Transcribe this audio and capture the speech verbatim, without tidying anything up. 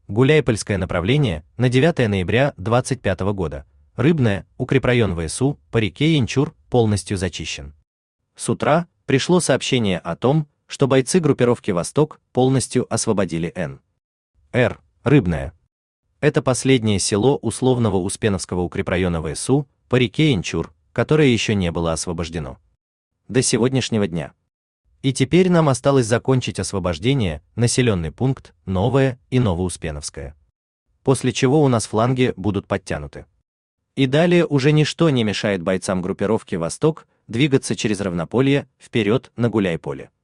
Гуляйпольское направление на девятое ноября двадцать пятого года. Рыбное, укрепрайон ВСУ по реке Янчур полностью зачищен. С утра пришло сообщение о том, что бойцы группировки «Восток» полностью освободили Н. Р. Рыбное. Это последнее село условного Успеновского укрепрайона ВСУ по реке Янчур, которое еще не было освобождено до сегодняшнего дня. И теперь нам осталось закончить освобождение населенный пункт Новое и Новоуспеновское. После чего у нас фланги будут подтянуты. И далее уже ничто не мешает бойцам группировки «Восток» двигаться через равнополье вперед на Гуляйполе.